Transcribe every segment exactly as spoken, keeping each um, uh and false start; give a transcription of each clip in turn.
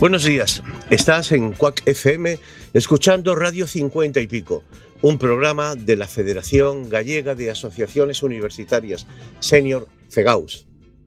Buenos días, estás en Cuac F M escuchando Radio cincuenta y pico, un programa de la Federación Gallega de Asociaciones Universitarias Senior FEGAUS.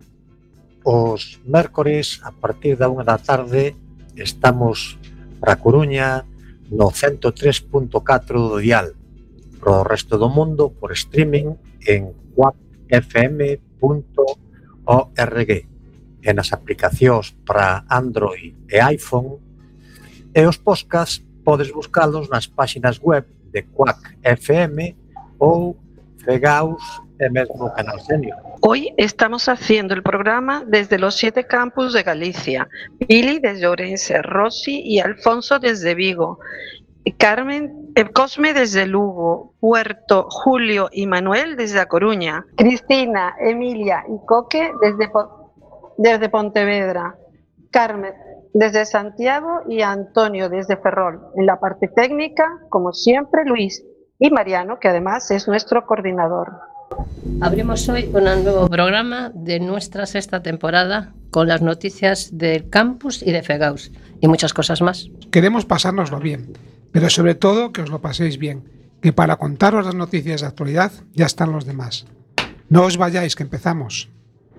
Os mércores, a partir da unha da tarde, estamos para Coruña no ciento tres punto catro do dial, pro resto do mundo por streaming en cuac f m punto org, e nas aplicacións para Android e iPhone, e os podcasts podes buscalos nas páxinas web de Cuac F M ou FEGAUS e mesmo Canal Senior. Hoy estamos haciendo el programa desde los siete campus de Galicia. Pili desde Ourense, Rosy y Alfonso desde Vigo, Carmen, eh, Cosme desde Lugo, Puerto, Julio y Manuel desde A Coruña, Cristina, Emilia y Coque desde, desde Pontevedra, Carmen desde Santiago y Antonio desde Ferrol. En la parte técnica, como siempre, Luis y Mariano, que además es nuestro coordinador. Abrimos hoy un nuevo programa de nuestra sexta temporada con las noticias del campus y de FEGAUS y muchas cosas más. Queremos pasárnoslo bien, pero sobre todo que os lo paséis bien, que para contaros las noticias de actualidad ya están los demás. No os vayáis, que empezamos.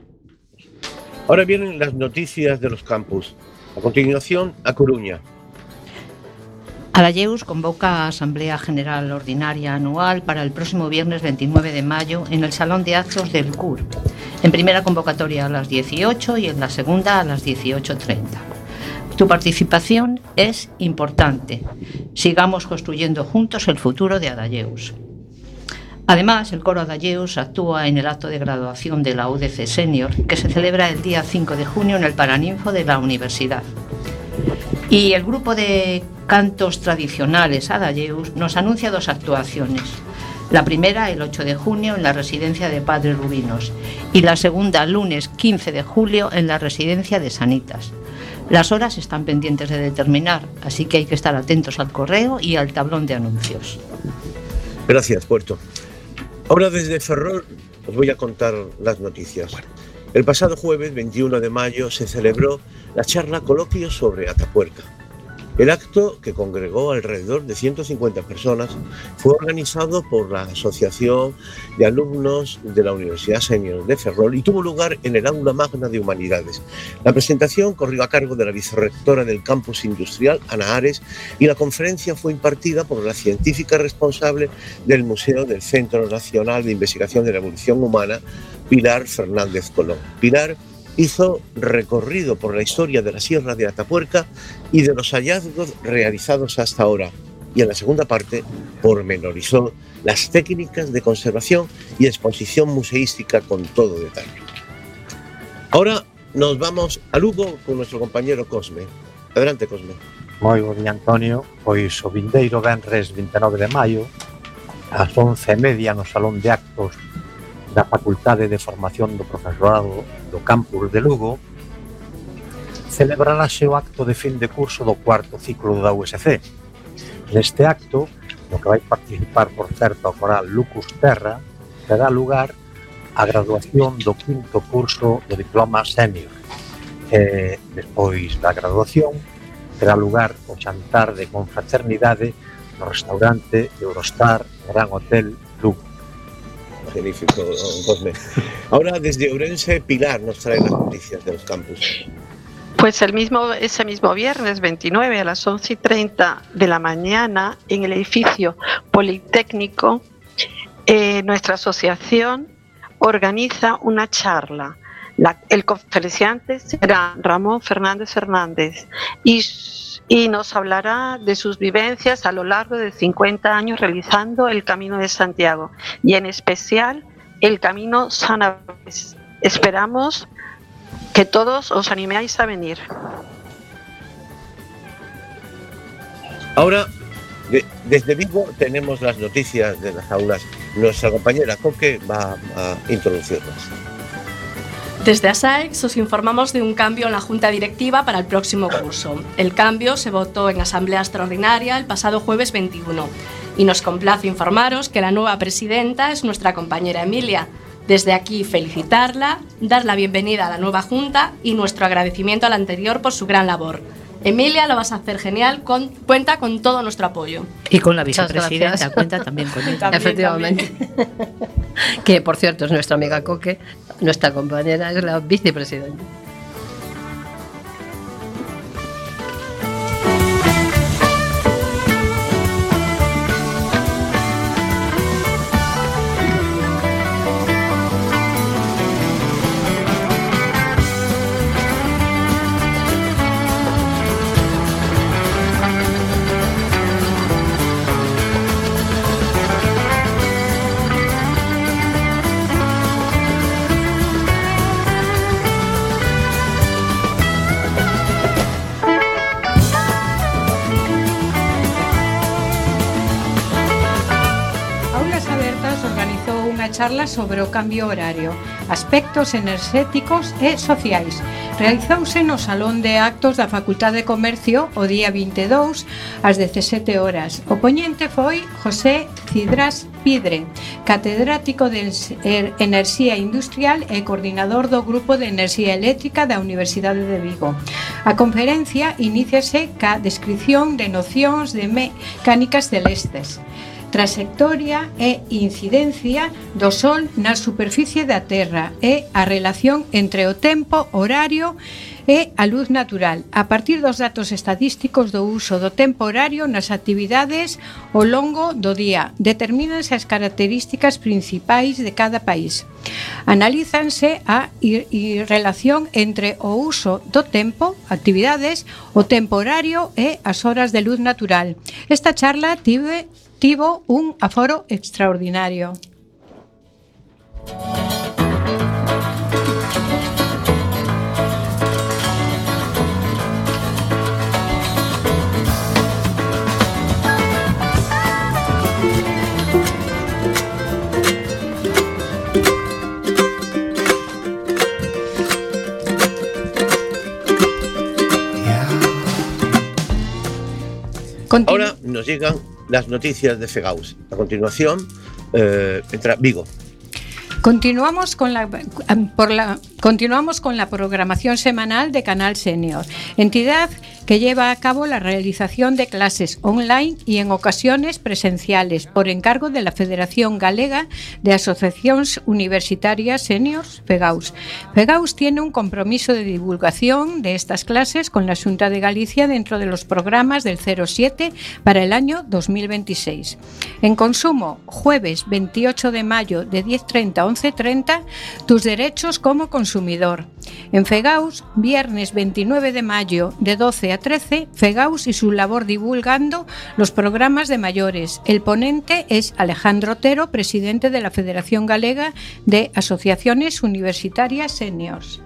Ahora vienen las noticias de los campus. A continuación, A Coruña. Adalleus convoca a Asamblea General Ordinaria Anual para el próximo viernes veintinueve de mayo en el Salón de Actos del C U R. En primera convocatoria a las dieciocho y en la segunda a las dieciocho treinta. Tu participación es importante. Sigamos construyendo juntos el futuro de Adalleus. Además, el coro Adalleus actúa en el acto de graduación de la U D C Senior, que se celebra el día cinco de junio en el Paraninfo de la Universidad. Y el grupo de cantos tradicionales Adalleus nos anuncia dos actuaciones. La primera el ocho de junio en la residencia de Padres Rubinos y la segunda lunes quince de julio en la residencia de Sanitas. Las horas están pendientes de determinar, así que hay que estar atentos al correo y al tablón de anuncios. Gracias, Puerto. Ahora desde Ferrol os voy a contar las noticias. El pasado jueves veintiuno de mayo se celebró la charla coloquio sobre Atapuerca. El acto, que congregó alrededor de ciento cincuenta personas, fue organizado por la Asociación de Alumnos de la Universidad Senior de Ferrol y tuvo lugar en el Aula Magna de Humanidades. La presentación corrió a cargo de la vicerrectora del campus industrial, Ana Ares, y la conferencia fue impartida por la científica responsable del Museo del Centro Nacional de Investigación de la Evolución Humana, Pilar Fernández Colón. Pilar hizo recorrido por la historia de la Sierra de Atapuerca y de los hallazgos realizados hasta ahora. Y en la segunda parte pormenorizó las técnicas de conservación y exposición museística con todo detalle. Ahora nos vamos a Lugo con nuestro compañero Cosme. Adelante, Cosme. Moi bo día, Antonio. Pois o vindeiro venres vinte e nove de maio, ás once e media no Salón de Actos da Facultade de Formación do Profesorado do Campus de Lugo, celebrarase o acto de fin de curso do cuarto ciclo da U S C. Neste acto, no que vai participar, por certo, a coral Lucus Terra, terá lugar a graduación do quinto curso do diploma senior. E, despois da graduación, terá lugar o xantar de confraternidade no restaurante Eurostar Gran Hotel Lugo. Magnífico, Cosme. Ahora desde Ourense, Pilar nos trae las noticias de los campus. Pues el mismo, ese mismo viernes veintinueve a las once y treinta de la mañana en el edificio Politécnico, eh, nuestra asociación organiza una charla. La, el conferenciante será Ramón Fernández Fernández y y nos hablará de sus vivencias a lo largo de cincuenta años realizando el Camino de Santiago y en especial el Camino San Aves. Esperamos que todos os animéis a venir. Ahora, de, desde Vigo tenemos las noticias de las aulas. Nuestra compañera Coque va a introducirlas. Desde ASAEX os informamos de un cambio en la Junta Directiva para el próximo curso. El cambio se votó en Asamblea Extraordinaria el pasado jueves veintiuno y nos complace informaros que la nueva presidenta es nuestra compañera Emilia. Desde aquí felicitarla, dar la bienvenida a la nueva Junta y nuestro agradecimiento a la anterior por su gran labor. Emilia, lo vas a hacer genial, con, cuenta con todo nuestro apoyo. Y con la Muchas vicepresidenta, gracias. cuenta también con ella. También, Efectivamente. Que por cierto es nuestra amiga Coque, nuestra compañera, es la vicepresidenta. Charla sobre o cambio horario, aspectos enerxéticos e sociais. Realizouse no Salón de Actos da Facultade de Comercio o día vinte e dous ás dezasete horas. O poñente foi José Cidrás Pidre, catedrático de Enerxía Industrial e coordinador do Grupo de Enerxía Eléctrica da Universidade de Vigo. A conferencia iníciase ca descripción de nocións de mecánicas celestes, trayectoria e incidencia do Sol na superficie da Terra e a relación entre o tempo horario e a luz natural, a partir dos datos estadísticos do uso do tempo horario nas actividades ao longo do día. Determínanse as características principais de cada país. Analízanse a relación entre o uso do tempo, actividades, o tempo horario e as horas de luz natural. Esta charla tive tivo un aforo extraordinario. Continu- Ahora nos llegan las noticias de FEGAUS. A continuación, eh, entra Vigo. Continuamos con la, por la, continuamos con la programación semanal de Canal Senior, entidad que lleva a cabo la realización de clases online y en ocasiones presenciales por encargo de la Federación Galega de Asociaciones Universitarias Seniors, FEGAUS. FEGAUS tiene un compromiso de divulgación de estas clases con la Xunta de Galicia dentro de los programas del cero siete para el año dos mil veintiséis. En consumo, jueves veintiocho de mayo de diez treinta a once treinta, tus derechos como consumidor. En FEGAUS, viernes veintinueve de mayo de doce a trece, FEGAUS y su labor divulgando los programas de mayores. El ponente es Alejandro Otero, presidente de la Federación Galega de Asociaciones Universitarias Seniors.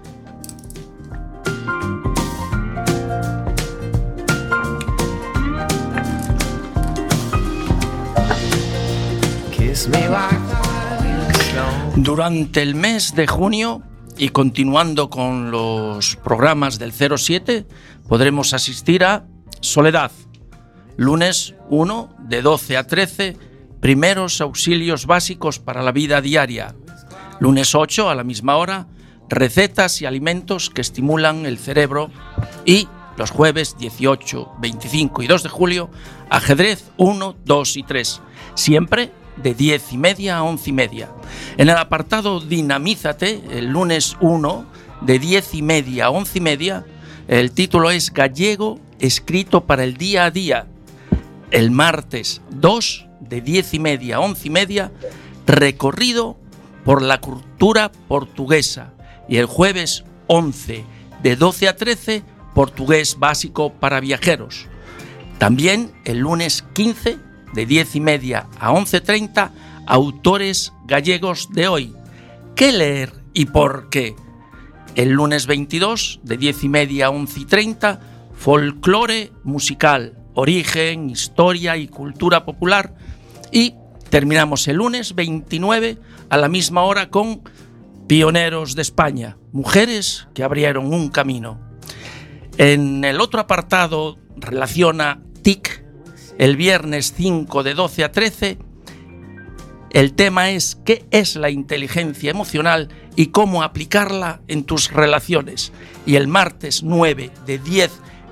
Durante el mes de junio y continuando con los programas del cero siete, podremos asistir a Soledad, lunes uno de doce a trece, primeros auxilios básicos para la vida diaria. Lunes ocho a la misma hora, recetas y alimentos que estimulan el cerebro. Y los jueves dieciocho, veinticinco y dos de julio, ajedrez uno, dos y tres, siempre de diez y media a once y media. En el apartado Dinamízate, el lunes uno, de diez y media a once y media, el título es Gallego escrito para el día a día. El martes dos, de diez y media a once y media, recorrido por la cultura portuguesa. Y el jueves once, de doce a trece, portugués básico para viajeros. También el lunes quince, de diez y media a once treinta, autores gallegos de hoy. ¿Qué leer y por qué? El lunes veintidós, de diez y media a once treinta, folclore musical, origen, historia y cultura popular. Y terminamos el lunes veintinueve a la misma hora con Pioneros de España, mujeres que abrieron un camino. En el otro apartado relaciona T I C. El viernes cinco, de doce a trece, el tema es ¿qué es la inteligencia emocional y cómo aplicarla en tus relaciones? Y el martes nueve, de diez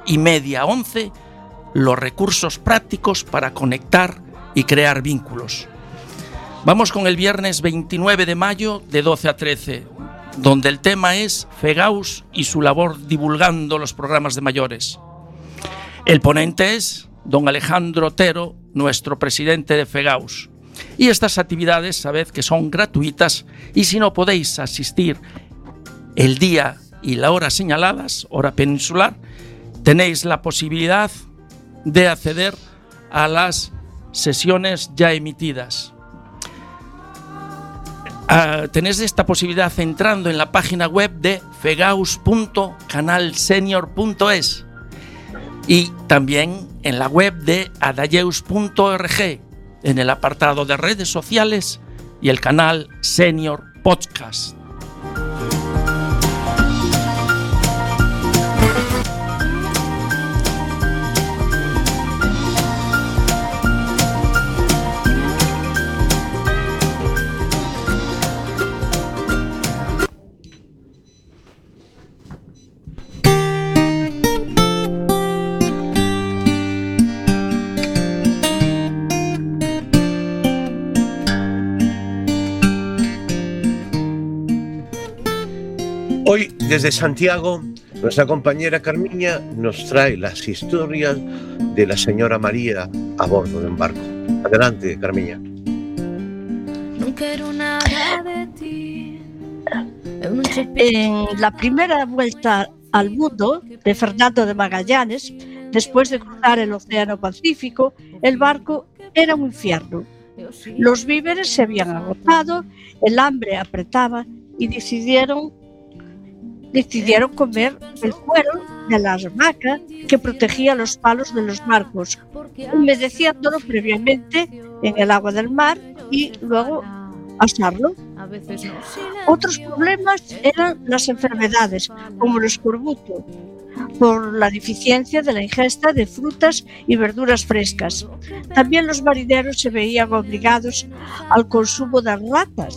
y media a once los recursos prácticos para conectar y crear vínculos. Vamos con el viernes veintinueve de mayo de doce a trece, donde el tema es FEGAUS y su labor divulgando los programas de mayores. El ponente es don Alejandro Otero, nuestro presidente de FEGAUS. Y estas actividades, sabed que son gratuitas, y si no podéis asistir el día y la hora señaladas, hora peninsular, tenéis la posibilidad de acceder a las sesiones ya emitidas. Uh, tenéis esta posibilidad entrando en la página web de fegaus punto canal senior punto es y también en la web de adayeus punto org, en el apartado de redes sociales y el canal Senior Podcast. Hoy, desde Santiago, nuestra compañera Carmiña nos trae las historias de la señora María a bordo de un barco. Adelante, Carmiña. En la primera vuelta al mundo de Fernando de Magallanes, después de cruzar el Océano Pacífico, el barco era un infierno. Los víveres se habían agotado, el hambre apretaba y decidieron decidieron comer el cuero de la hamaca que protegía los palos de los barcos, humedeciéndolo previamente en el agua del mar y luego asarlo. Otros problemas eran las enfermedades, como el escorbuto, por la deficiencia de la ingesta de frutas y verduras frescas. También los marineros se veían obligados al consumo de ratas.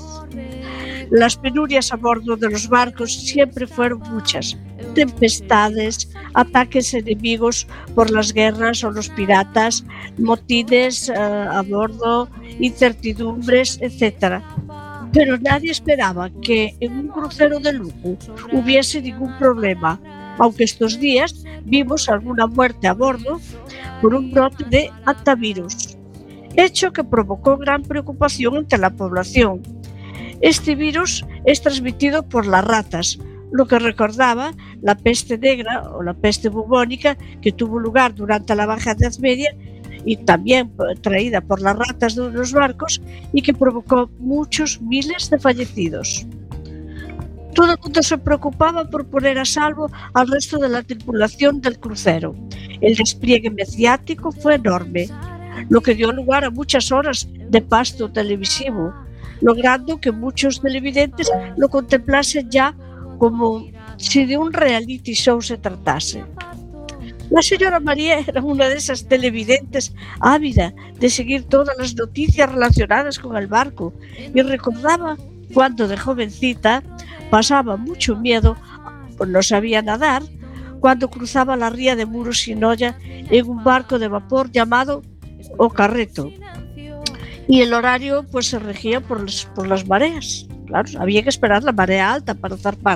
Las penurias a bordo de los barcos siempre fueron muchas. Tempestades, ataques enemigos por las guerras o los piratas, motines uh, a bordo, incertidumbres, etcétera. Pero nadie esperaba que en un crucero de lujo hubiese ningún problema, aunque estos días vimos alguna muerte a bordo por un brote de hantavirus, hecho que provocó gran preocupación entre la población. Este virus es transmitido por las ratas, lo que recordaba la peste negra o la peste bubónica que tuvo lugar durante la Baja Edad Media y también traída por las ratas de los barcos y que provocó muchos miles de fallecidos. Todo el mundo se preocupaba por poner a salvo al resto de la tripulación del crucero. El despliegue mediático fue enorme, lo que dio lugar a muchas horas de pasto televisivo, logrando que muchos televidentes lo contemplasen ya como si de un reality show se tratase. La señora María era una de esas televidentes ávida de seguir todas las noticias relacionadas con el barco y recordaba cuando de jovencita pasaba mucho miedo, pues no sabía nadar, cuando cruzaba la ría de Muros-Sinoia en un barco de vapor llamado O Carreto. Y el horario pues se regía por las, por las mareas. Claro, había que esperar la marea alta para zarpar.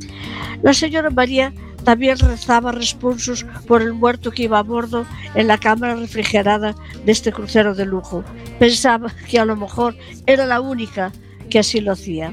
La señora María también rezaba responsos por el muerto que iba a bordo en la cámara refrigerada de este crucero de lujo. Pensaba que a lo mejor era la única que así lo hacía.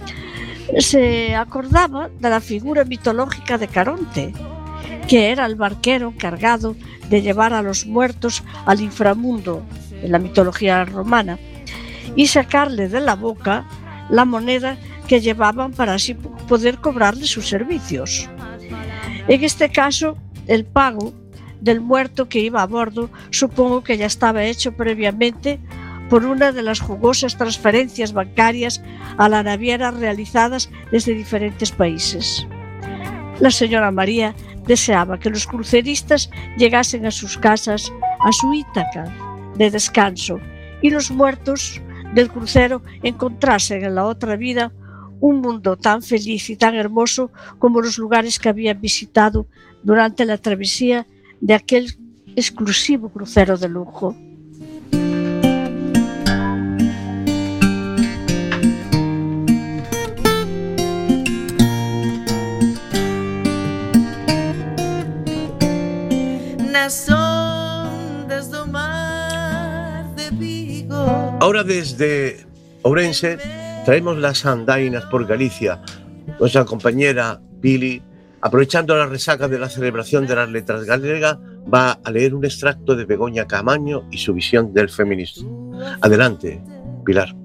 Se acordaba de la figura mitológica de Caronte, que era el barquero encargado de llevar a los muertos al inframundo en la mitología romana y sacarle de la boca la moneda que llevaban para así poder cobrarle sus servicios. En este caso, el pago del muerto que iba a bordo supongo que ya estaba hecho previamente por una de las jugosas transferencias bancarias a la naviera realizadas desde diferentes países. La señora María deseaba que los cruceristas llegasen a sus casas, a su Ítaca de descanso, y los muertos del crucero encontrasen en la otra vida un mundo tan feliz y tan hermoso como los lugares que habían visitado durante la travesía de aquel exclusivo crucero de lujo. Ahora desde Ourense traemos las andainas por Galicia. Nuestra compañera Pili, aprovechando la resaca de la celebración de las letras galegas, va a leer un extracto de Begoña Caamaño y su visión del feminismo. Adelante, Pilar.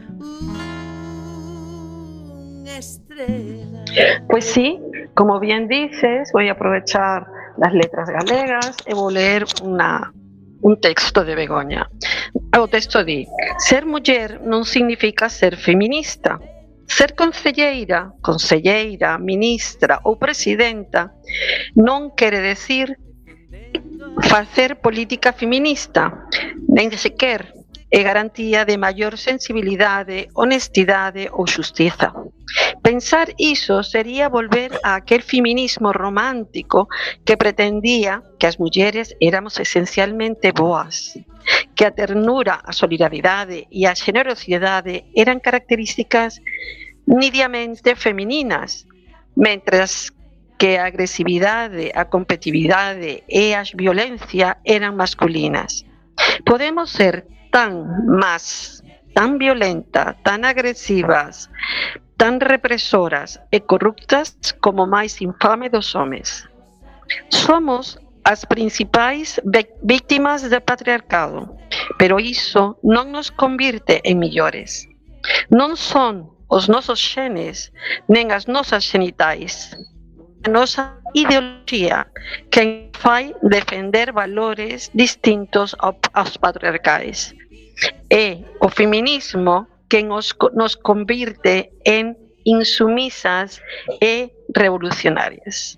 Pues sí, como bien dices, voy a aprovechar las letras galegas e vou ler una, un texto de Begoña. O texto di: ser muller non significa ser feminista. Ser concelleira, concelleira, ministra ou presidenta non quere decir facer política feminista, nen sequer é garantía de maior sensibilidade, honestidade ou xustiza. Pensar iso sería volver a aquel feminismo romántico que pretendía que as mulleres éramos esencialmente boas, que a ternura, a solidaridade e a xenerosidade eran características nidiamente femininas, mentras que a agresividade, a competitividade e a violencia eran masculinas. Podemos ser tan más, tan violenta, tan agresivas, tan represoras e corruptas como máis infame dos homes. Somos as principais víctimas do patriarcado, pero iso non nos convirte en millores. Non son os nosos xenes, nen as nosas xenitais, a nosa ideoloxía que fai defender valores distintos aos patriarcais. É o feminismo que nos, nos convirte en insumisas e revolucionarias.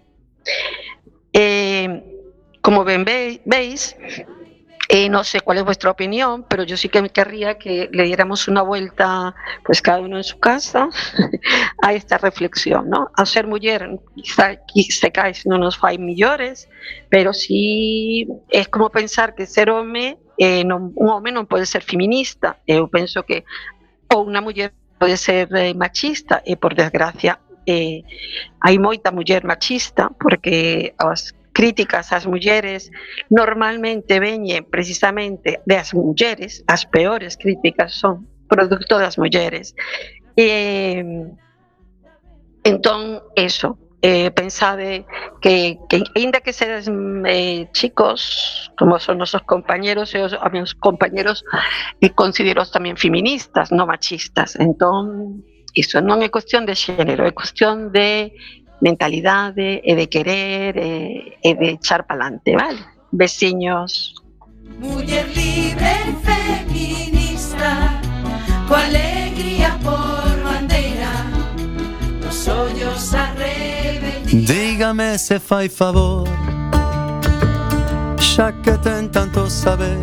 Eh, como ben veis, eh, no sé cuál es vuestra opinión, pero yo sí que me querría que le diéramos una vuelta, pues cada uno en su casa, a esta reflexión, ¿no? A ser muller, quizá, quizá non nos fai millores, pero sí es como pensar que ser home, eh, non, un home non pode ser feminista. Eu penso que ou unha muller pode ser eh, machista, e por desgracia eh, hai moita muller machista, porque as críticas ás mulleres normalmente veñen precisamente das mulleres, as peores críticas son producto das mulleres. E, entón, eso, eh, pensade que, que ainda que sedes eh, chicos, como son nosos compañeros, e os, os meus compañeros eh, considero tamén feministas, non machistas. Entón, iso non é cuestión de xénero, é cuestión de mentalidade e de querer e, e de echar pa'lante, vale? Veciños. Muller libre feminista, co alegría por bandeira, os ollos a rebeldía. Dígame se fai favor, xa que ten tanto saber,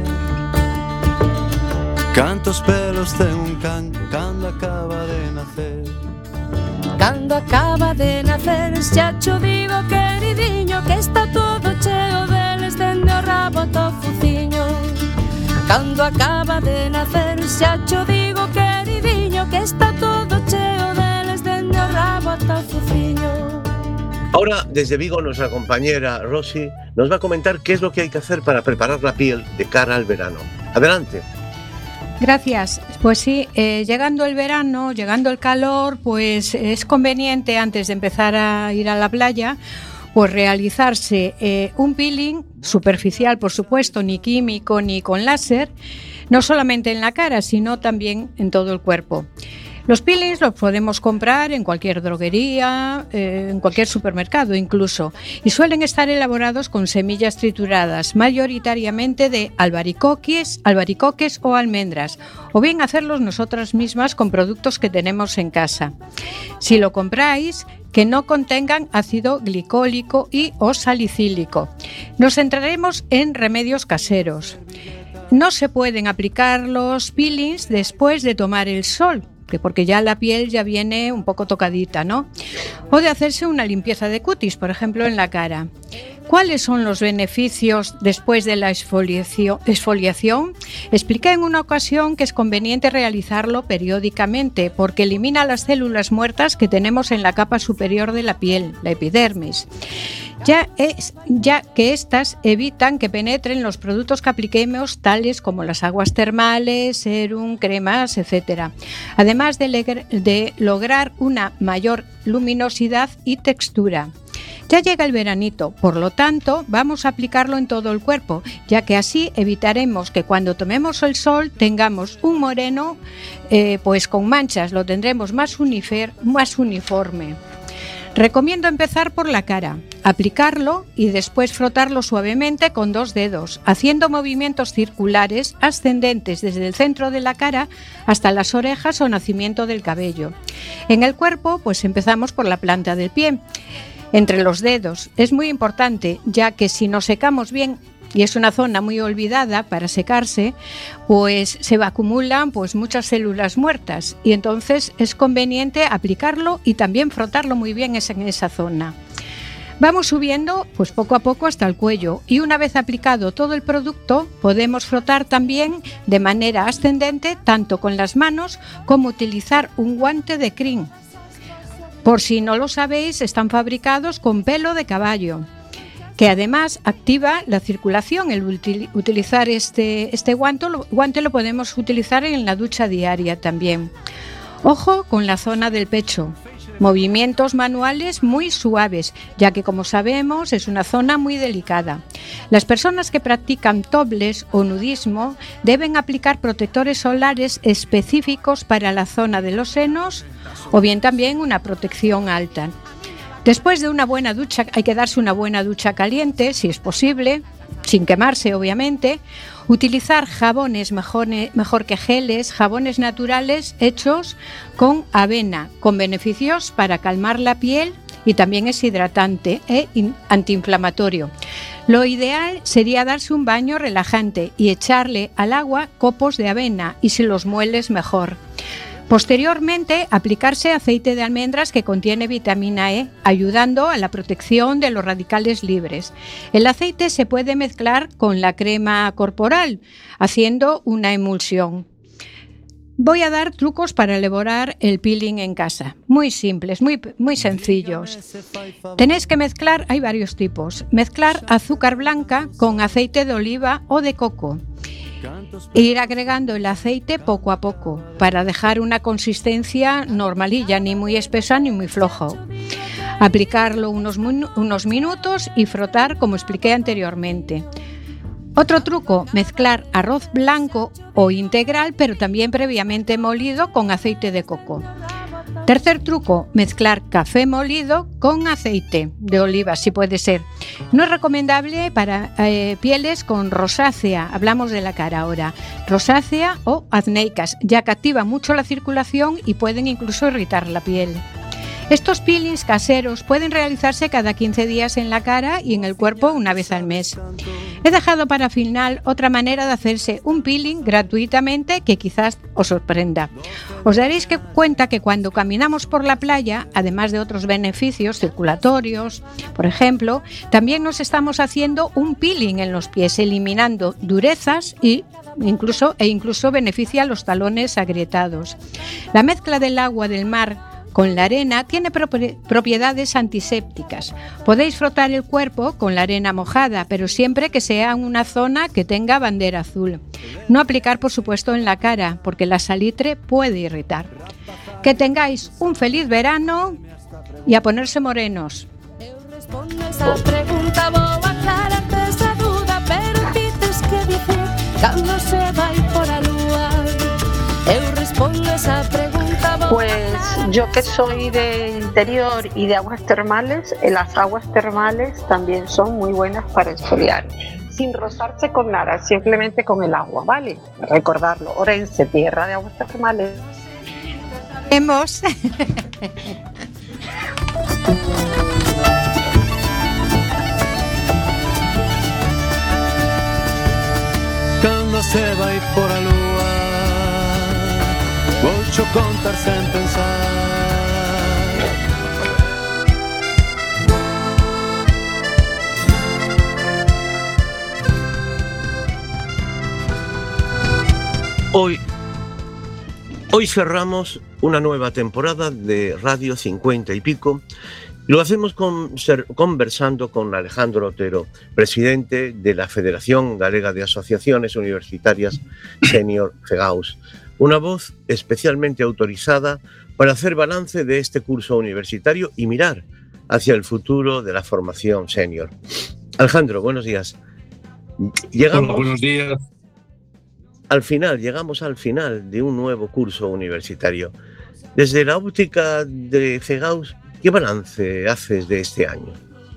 cantos pelos ten un can cando acaba de nacer. Cando acaba de nacer, xa cho digo, queridiño, que está todo cheo deles dende o rabo to fuciño. Cando acaba de nacer, xa cho digo, queridiño, que está todo cheo deles dende o rabo to fuciño. Ahora, desde Vigo, nuestra compañera Rosy nos va a comentar qué es lo que hay que hacer para preparar la piel de cara al verano. Adelante. Gracias. Pues sí, eh, llegando el verano, llegando el calor, pues es conveniente antes de empezar a ir a la playa, pues realizarse eh, un peeling superficial, por supuesto, ni químico ni con láser, no solamente en la cara, sino también en todo el cuerpo. Los peelings los podemos comprar en cualquier droguería, eh, en cualquier supermercado incluso, y suelen estar elaborados con semillas trituradas, mayoritariamente de albaricoques, albaricoques o almendras, o bien hacerlos nosotras mismas con productos que tenemos en casa. Si lo compráis, que no contengan ácido glicólico y o salicílico. Nos centraremos en remedios caseros. No se pueden aplicar los peelings después de tomar el sol, porque ya la piel ya viene un poco tocadita, ¿no? O de hacerse una limpieza de cutis, por ejemplo, en la cara. ¿Cuáles son los beneficios después de la exfoliación? exfoliación? Expliqué en una ocasión que es conveniente realizarlo periódicamente porque elimina las células muertas que tenemos en la capa superior de la piel, la epidermis, ya, es, ya que éstas evitan que penetren los productos que apliquemos, tales como las aguas termales, serum, cremas, etcétera. Además de, legre, de lograr una mayor luminosidad y textura. Ya llega el veranito, por lo tanto, vamos a aplicarlo en todo el cuerpo, ya que así evitaremos que cuando tomemos el sol tengamos un moreno eh, pues con manchas, lo tendremos más, unifer, más uniforme. Recomiendo empezar por la cara, aplicarlo y después frotarlo suavemente con dos dedos, haciendo movimientos circulares ascendentes desde el centro de la cara hasta las orejas o nacimiento del cabello. En el cuerpo, pues empezamos por la planta del pie, entre los dedos. Es muy importante, ya que si nos secamos bien, y es una zona muy olvidada para secarse, pues se acumulan pues muchas células muertas y entonces es conveniente aplicarlo y también frotarlo muy bien en esa zona. Vamos subiendo pues poco a poco hasta el cuello y una vez aplicado todo el producto podemos frotar también de manera ascendente tanto con las manos como utilizar un guante de crin. Por si no lo sabéis, están fabricados con pelo de caballo, que además activa la circulación. El util, utilizar este, este guante, lo, guante lo podemos utilizar en la ducha diaria también. Ojo con la zona del pecho. Movimientos manuales muy suaves, ya que como sabemos es una zona muy delicada. Las personas que practican topless o nudismo deben aplicar protectores solares específicos para la zona de los senos o bien también una protección alta. Después de una buena ducha, hay que darse una buena ducha caliente, si es posible, sin quemarse obviamente. Utilizar jabones mejor, mejor que geles, jabones naturales hechos con avena, con beneficios para calmar la piel y también es hidratante e antiinflamatorio. Lo ideal sería darse un baño relajante y echarle al agua copos de avena y si los mueles mejor. Posteriormente, aplicarse aceite de almendras que contiene vitamina E, ayudando a la protección de los radicales libres. El aceite se puede mezclar con la crema corporal, haciendo una emulsión. Voy a dar trucos para elaborar el peeling en casa. Muy simples, muy, muy sencillos. Tenéis que mezclar, hay varios tipos. Mezclar azúcar blanca con aceite de oliva o de coco. E ir agregando el aceite poco a poco para dejar una consistencia normalilla, ni muy espesa ni muy flojo. Aplicarlo unos, unos minutos y frotar como expliqué anteriormente. Otro truco, mezclar arroz blanco o integral, pero también previamente molido con aceite de coco. Tercer truco, mezclar café molido con aceite de oliva, si puede ser. No es recomendable para eh, pieles con rosácea, hablamos de la cara ahora, rosácea o acnéicas, ya que activa mucho la circulación y pueden incluso irritar la piel. Estos peelings caseros pueden realizarse cada quince días en la cara y en el cuerpo una vez al mes. He dejado para final otra manera de hacerse un peeling gratuitamente que quizás os sorprenda. Os daréis cuenta que cuando caminamos por la playa, además de otros beneficios circulatorios, por ejemplo, también nos estamos haciendo un peeling en los pies, eliminando durezas y incluso, e incluso beneficia los talones agrietados. La mezcla del agua del mar con la arena tiene propiedades antisépticas. Podéis frotar el cuerpo con la arena mojada, pero siempre que sea en una zona que tenga bandera azul. No aplicar, por supuesto, en la cara, porque la salitre puede irritar. Que tengáis un feliz verano y a ponerse morenos. Esa pregunta boba clara esa duda, pero dices que dicir cando se vai por a lúa. Eu respondo esa pregunta boba. Pues yo que soy de interior y de aguas termales, las aguas termales también son muy buenas para exfoliar, sin rozarse con nada, simplemente con el agua, ¿vale? Recordarlo, Orense, tierra de aguas termales. Hemos. Cando se vai por a lúa, voucho contar sen pensar. Hoy, hoy cerramos una nueva temporada de Radio cincuenta y pico. Lo hacemos con, ser, conversando con Alejandro Otero, presidente de la Federación Galega de Asociaciones Universitarias Senior FEGAUS, una voz especialmente autorizada para hacer balance de este curso universitario y mirar hacia el futuro de la formación senior. Alejandro, buenos días. Llegamos Hola, buenos días. Al final, llegamos al final de un nuevo curso universitario. Desde la óptica de FEGAUS, ¿qué balance haces de este año?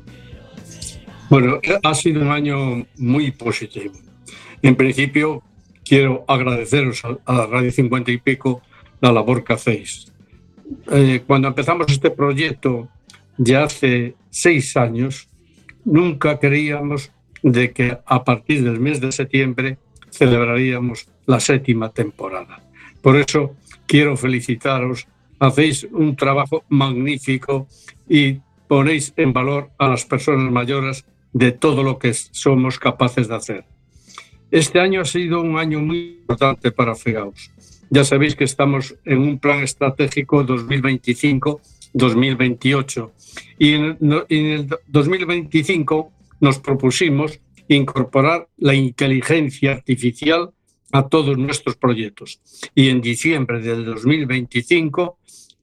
Bueno, ha sido un año muy positivo. En principio, quiero agradeceros a la Radio cincuenta y pico la labor que hacéis. Eh, cuando empezamos este proyecto, ya hace seis años, nunca creíamos de que a partir del mes de septiembre celebraríamos la séptima temporada. Por eso quiero felicitaros, hacéis un trabajo magnífico y ponéis en valor a las personas mayores de todo lo que somos capaces de hacer. Este año ha sido un año muy importante para FEGAUS. Ya sabéis que estamos en un plan estratégico dos mil veinticinco dos mil veintiocho y en el dos mil veinticinco nos propusimos incorporar la inteligencia artificial a todos nuestros proyectos. Y en diciembre del dos mil veinticinco,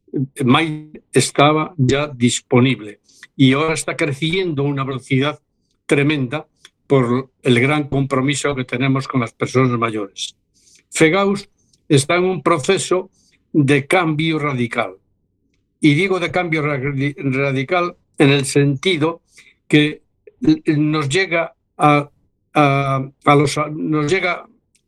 Mike estaba ya disponible y ahora está creciendo a una velocidad tremenda por el gran compromiso que tenemos con las personas mayores. FEGAUS está en un proceso de cambio radical. Y digo de cambio radical en el sentido que nos llega a, a, a los, nos llega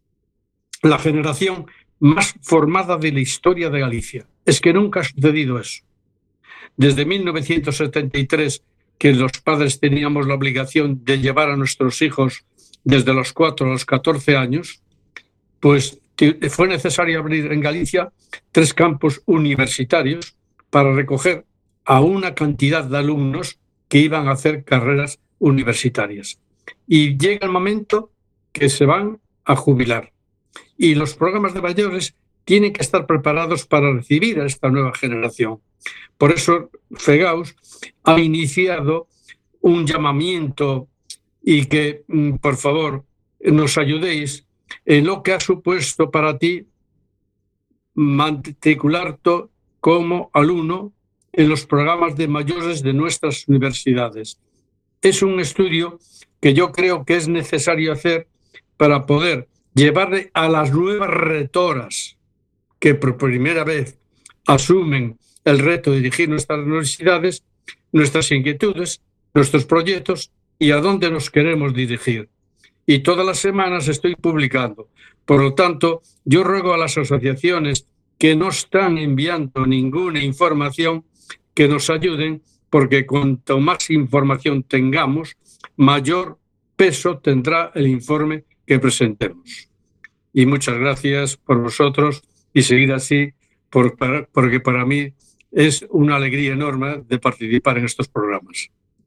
la generación más formada de la historia de Galicia. Es que nunca ha sucedido eso. Desde mil novecientos setenta y tres, que los padres teníamos la obligación de llevar a nuestros hijos desde los cuatro a los catorce años, pues fue necesario abrir en Galicia tres campus universitarios para recoger a una cantidad de alumnos que iban a hacer carreras universitarias. Y llega el momento que se van a jubilar. Y los programas de mayores tienen que estar preparados para recibir a esta nueva generación. Por eso FEGAUS ha iniciado un llamamiento y que, por favor, nos ayudéis en lo que ha supuesto para ti matricularte como alumno en los programas de mayores de nuestras universidades. Es un estudio que yo creo que es necesario hacer para poder llevarle a las nuevas rectoras que por primera vez asumen el reto de dirigir nuestras universidades, nuestras inquietudes, nuestros proyectos y a dónde nos queremos dirigir. Y todas las semanas estoy publicando. Por lo tanto, yo ruego a las asociaciones que no están enviando ninguna información que nos ayuden, porque cuanto más información tengamos, mayor peso tendrá el informe que presentemos. Y muchas gracias por vosotros y seguir así, por, para, porque para mí es una alegría enorme de participar en estos programas.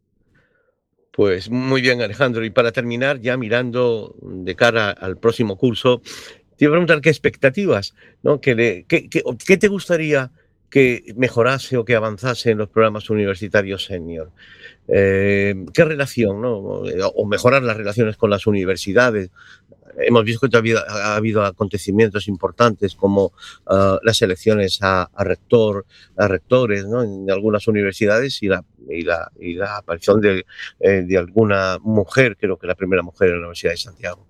Pues muy bien, Alejandro. Y para terminar, ya mirando de cara al próximo curso, te iba a preguntar qué expectativas, ¿no? ¿Qué, le, qué, qué, ¿Qué te gustaría que mejorase o que avanzase en los programas universitarios senior? Eh, ¿Qué relación, ¿no? O mejorar las relaciones con las universidades? Hemos visto que ha habido, ha habido acontecimientos importantes como uh, las elecciones a, a rector, a rectores, ¿no? En algunas universidades y la, y la, y la aparición de, eh, de alguna mujer, creo que la primera mujer en la Universidad de Santiago.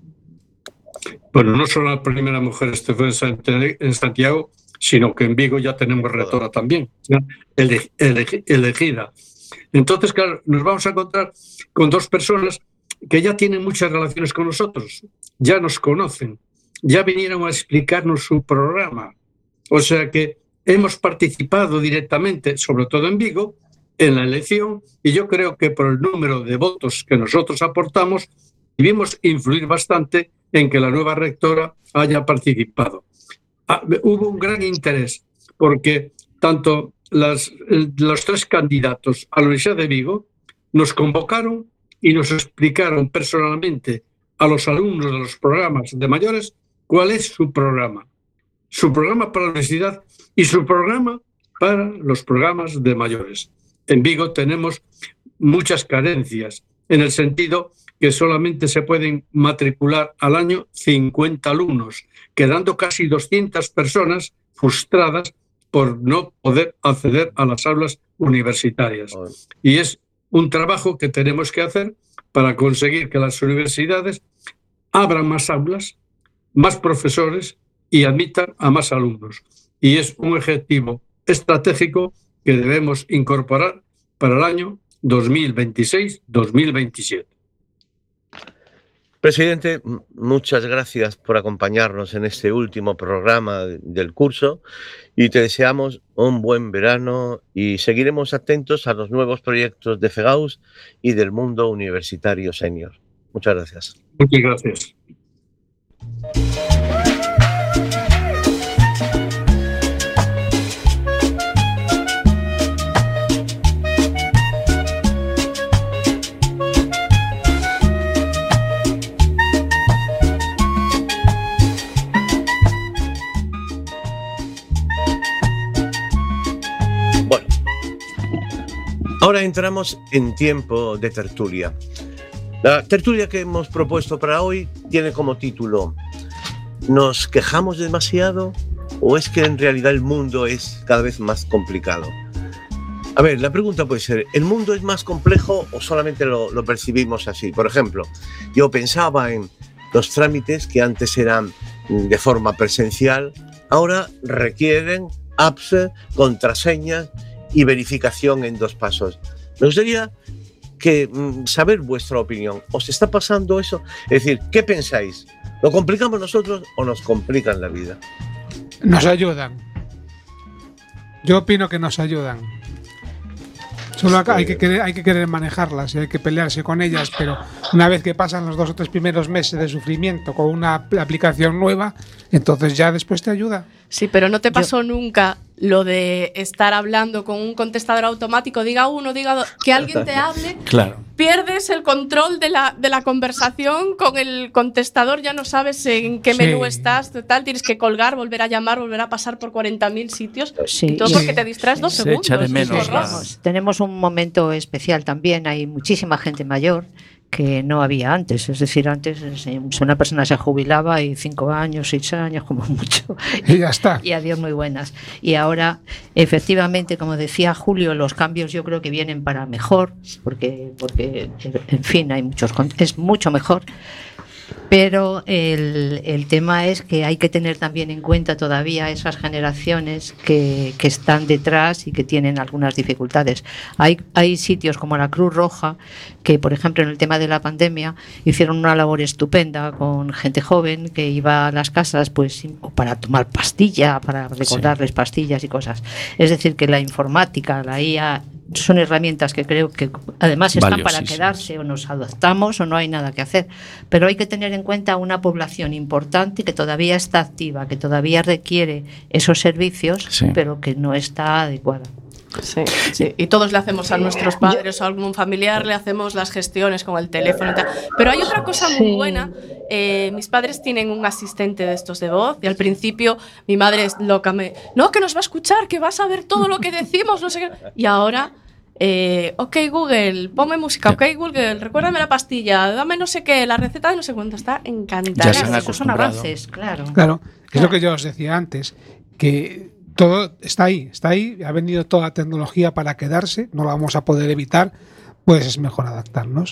Bueno, no solo la primera mujer fue en Santiago, sino que en Vigo ya tenemos rectora también, ele, ele, elegida. Entonces, claro, nos vamos a encontrar con dos personas que ya tienen muchas relaciones con nosotros, ya nos conocen, ya vinieron a explicarnos su programa. O sea que hemos participado directamente, sobre todo en Vigo, en la elección, y yo creo que por el número de votos que nosotros aportamos, debimos influir bastante en que la nueva rectora haya participado. Ah, hubo un gran interés, porque tanto las, los tres candidatos a la Universidad de Vigo nos convocaron y nos explicaron personalmente a los alumnos de los programas de mayores cuál es su programa. Su programa para la universidad y su programa para los programas de mayores. En Vigo tenemos muchas carencias, en el sentido que solamente se pueden matricular al año cincuenta alumnos, quedando casi doscientas personas frustradas por no poder acceder a las aulas universitarias. Y es un trabajo que tenemos que hacer para conseguir que las universidades abran más aulas, más profesores y admitan a más alumnos. Y es un objetivo estratégico que debemos incorporar para el año dos mil veintiséis dos mil veintisiete. Presidente, muchas gracias por acompañarnos en este último programa del curso y te deseamos un buen verano y seguiremos atentos a los nuevos proyectos de FEGAUS y del mundo universitario senior. Muchas gracias. Muchas gracias. Ahora entramos en tiempo de tertulia. La tertulia que hemos propuesto para hoy tiene como título ¿Nos quejamos demasiado o es que en realidad el mundo es cada vez más complicado? A ver, la pregunta puede ser, ¿el mundo es más complejo o solamente lo, lo percibimos así? Por ejemplo, yo pensaba en los trámites que antes eran de forma presencial, ahora requieren apps, contraseñas y verificación en dos pasos. Me gustaría que mm, saber vuestra opinión. ¿Os está pasando eso? Es decir, ¿qué pensáis? ¿Lo complicamos nosotros o nos complican la vida? Nos ayudan. Yo opino que nos ayudan. Solo acá hay que querer, hay que querer manejarlas y hay que pelearse con ellas, pero una vez que pasan los dos o tres primeros meses de sufrimiento con una aplicación nueva, entonces ya después te ayuda. Sí, pero ¿no te pasó Yo... nunca lo de estar hablando con un contestador automático? Diga uno, diga dos, que alguien te hable. Claro. Pierdes el control de la, de la conversación con el contestador, ya no sabes en qué sí. menú estás, tal, tienes que colgar, volver a llamar, volver a pasar por cuarenta mil sitios. Sí. Y todo sí. porque te distraes dos Se segundos. Echa de menos, Vamos, tenemos un momento especial también, hay muchísima gente mayor que no había antes, es decir, antes una persona se jubilaba y cinco años, seis años como mucho y ya está, y adiós muy buenas. Y ahora efectivamente, como decía Julio, los cambios yo creo que vienen para mejor, porque, porque en fin, hay muchos, es mucho mejor. Pero el, el tema es que hay que tener también en cuenta todavía esas generaciones que, que están detrás y que tienen algunas dificultades. Hay, hay sitios como la Cruz Roja que, por ejemplo, en el tema de la pandemia hicieron una labor estupenda con gente joven que iba a las casas pues para tomar pastilla, para recordarles sí. pastillas y cosas. Es decir, que la informática, la I A, son herramientas que creo que además están para quedarse, o nos adaptamos o no hay nada que hacer, pero hay que tener en cuenta una población importante que todavía está activa, que todavía requiere esos servicios, sí. pero que no está adecuada. Sí, sí, y todos le hacemos a nuestros padres o a algún familiar, le hacemos las gestiones con el teléfono y tal. Pero hay otra cosa muy buena. Eh, mis padres tienen un asistente de estos de voz y al principio mi madre es loca, me, no, que nos va a escuchar, que va a saber todo lo que decimos, no sé qué. Y ahora, eh, ok Google, ponme música, ok Google, recuérdame la pastilla, dame no sé qué, la receta de no sé cuánto, está encantada. Ya se han Esos son avances, claro. Claro, es claro. lo que yo os decía antes, que todo está ahí, está ahí, ha venido toda la tecnología para quedarse, no la vamos a poder evitar, pues es mejor adaptarnos.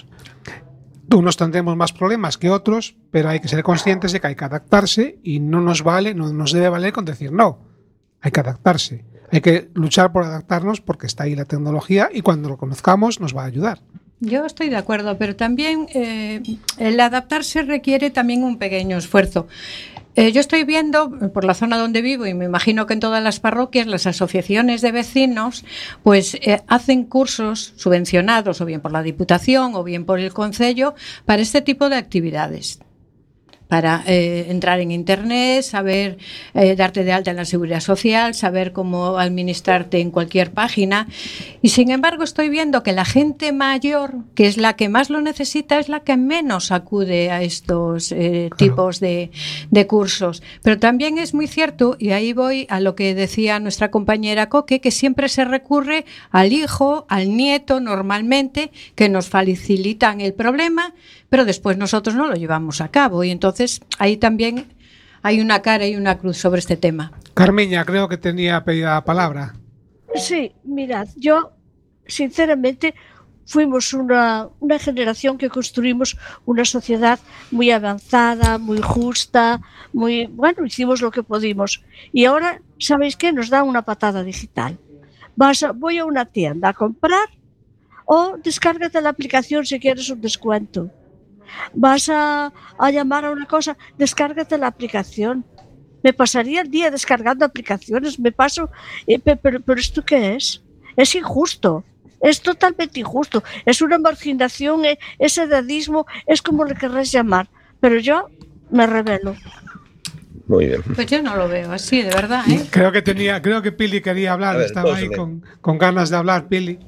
Unos tendremos más problemas que otros, pero hay que ser conscientes de que hay que adaptarse y no nos vale, no nos debe valer con decir no, hay que adaptarse, hay que luchar por adaptarnos porque está ahí la tecnología y cuando lo conozcamos nos va a ayudar. Yo estoy de acuerdo, pero también eh, el adaptarse requiere también un pequeño esfuerzo. Eh, yo estoy viendo por la zona donde vivo y me imagino que en todas las parroquias las asociaciones de vecinos pues eh, hacen cursos subvencionados o bien por la Diputación o bien por el Concello para este tipo de actividades. para eh, entrar en internet, saber eh, darte de alta en la seguridad social, saber cómo administrarte en cualquier página. Y sin embargo estoy viendo que la gente mayor, que es la que más lo necesita, es la que menos acude a estos eh, claro. tipos de, de cursos. Pero también es muy cierto, y ahí voy a lo que decía nuestra compañera Coque, que siempre se recurre al hijo, al nieto normalmente, que nos facilitan el problema, pero después nosotros no lo llevamos a cabo, y entonces ahí también hay una cara y una cruz sobre este tema. Carmiña, creo que tenía pedida la palabra. Sí, mirad, yo sinceramente fuimos una, una generación que construimos una sociedad muy avanzada, muy justa, muy bueno, hicimos lo que pudimos, y ahora, ¿sabéis qué? Nos da una patada digital. Vas a, voy a una tienda a comprar, o descárgate la aplicación si quieres un descuento. Vas a, a llamar a una cosa, descárgate la aplicación. Me pasaría el día descargando aplicaciones, me paso, eh, pero, pero ¿esto qué es? Es injusto, es totalmente injusto, es una marginación, eh, ese edadismo, es como le querrás llamar, pero yo me rebelo. Muy bien. Pues yo no lo veo así, de verdad, ¿eh? Creo que tenía, creo que Pili quería hablar, ver, estaba ahí con, con ganas de hablar, Pili.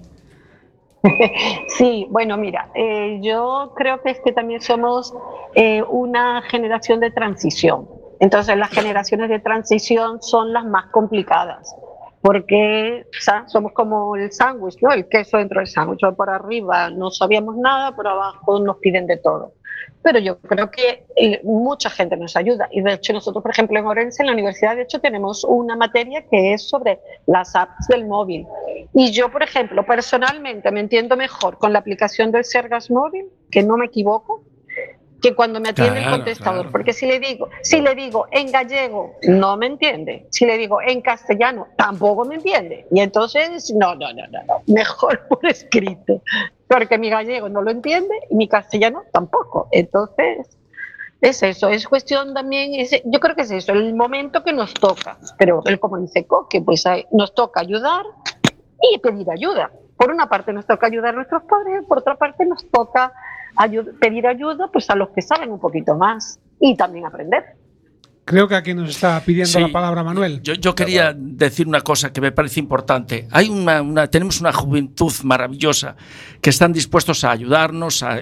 Sí, bueno, mira, eh, yo creo que es que también somos eh, una generación de transición. Entonces las generaciones de transición son las más complicadas, porque o sea, somos como el sándwich, ¿no? El queso dentro del sándwich, por arriba no sabíamos nada, por abajo nos piden de todo. Pero yo creo que eh, mucha gente nos ayuda, y de hecho nosotros, por ejemplo, en Orense, en la universidad, de hecho tenemos una materia que es sobre las apps del móvil, y yo, por ejemplo, personalmente me entiendo mejor con la aplicación del Sergas móvil, que no me equivoco, que cuando me atiende claro, el contestador, claro. Porque si le digo, si le digo en gallego, no me entiende, si le digo en castellano, tampoco me entiende, y entonces, no, no, no, no, no. Mejor por escrito, porque mi gallego no lo entiende y mi castellano tampoco, entonces es eso, es cuestión también, es, yo creo que es eso, el momento que nos toca, pero el como dice Coque, pues hay, nos toca ayudar y pedir ayuda. Por una parte nos toca ayudar a nuestros padres, por otra parte nos toca ayuda, pedir ayuda pues a los que saben un poquito más y también aprender. Creo que aquí nos está pidiendo sí, la palabra Manuel. Yo, yo quería decir una cosa que me parece importante. Hay una, una, tenemos una juventud maravillosa que están dispuestos a ayudarnos, a,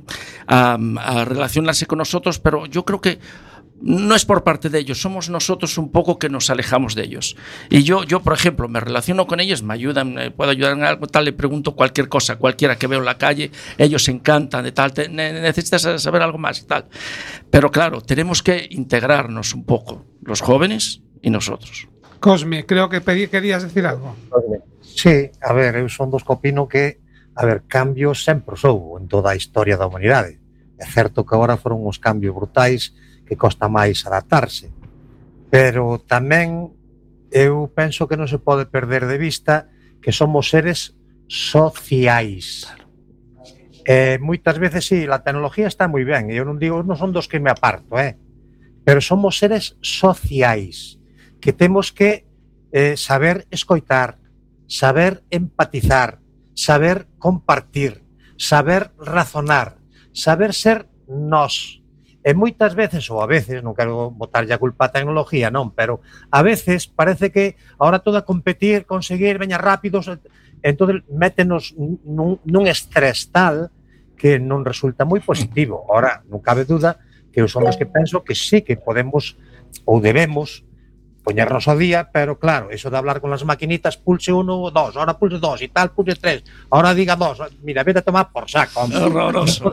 a, a relacionarse con nosotros, pero yo creo que no es por parte de ellos, somos nosotros un poco que nos alejamos de ellos. Y yo, yo por ejemplo, me relaciono con ellos, me ayudan, me puedo ayudar en algo, tal, le pregunto cualquier cosa, cualquiera que veo en la calle, ellos se encantan de tal, te, necesitas saber algo más y tal. Pero claro, tenemos que integrarnos un poco, los jóvenes y nosotros. Cosme, creo que pedí, querías decir algo. Sí, a ver, eu son dos que opino que, a ver, cambios sempre soubo en toda a historia da humanidade. É certo que agora foron uns cambios brutais que costa máis adaptarse, pero tamén eu penso que non se pode perder de vista que somos seres sociais. Eh, moitas veces sí, a tecnología está moi ben, eu non digo, non son dos que me aparto, eh? Pero somos seres sociais que temos que eh, saber escoitar, saber empatizar, saber compartir, saber razonar, saber ser nós. E moitas veces, ou a veces, non quero botarlle a culpa a tecnología, non, pero a veces parece que ahora todo a competir, conseguir, veña rápidos, entón métenos nun, nun estrés tal que non resulta moi positivo. Ahora, non cabe duda que eu son os que penso que sí que podemos ou debemos poñernos ao día, pero claro, eso de hablar con las maquinitas, pulse uno o dos, ahora pulse dos y tal, pulse tres, ahora diga dos, mira, vete a tomar por saco. Horroroso.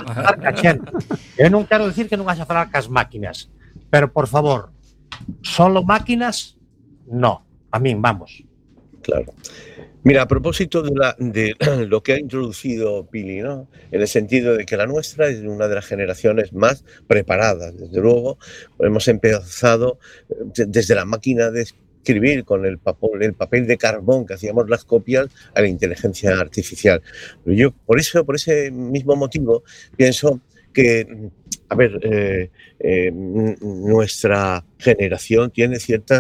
Eu non quero decir que non haxa falar cas máquinas, pero por favor, solo máquinas, no, a min, vamos. Claro. Mira, a propósito de, la, de lo que ha introducido Pili, ¿no? En el sentido de que la nuestra es una de las generaciones más preparadas, desde luego, hemos empezado desde la máquina de escribir con el papel, el papel de carbón que hacíamos las copias a la inteligencia artificial. Pero yo, por eso, por ese mismo motivo, pienso que, a ver, eh, eh, nuestra generación tiene ciertas